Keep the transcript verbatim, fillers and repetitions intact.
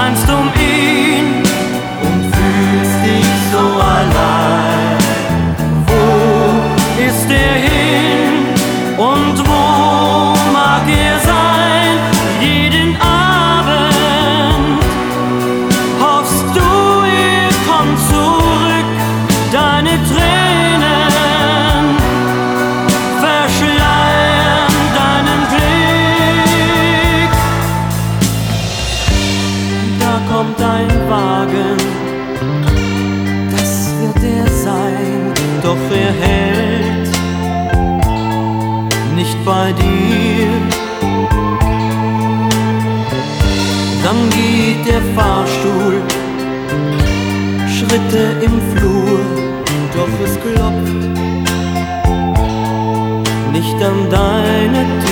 weinst um ihn und fühlst dich so allein. Wo ist er hin und wo mag er sein? Jeden Abend hoffst du, er kommt zurück. Deine Tränen verschleiern deinen Blick. Da kommt ein Wagen, das wird er sein, doch er hält nicht bei dir. Dann geht der Fahrstuhl Schritte im Flur, doch es klopft nicht an deine Tür.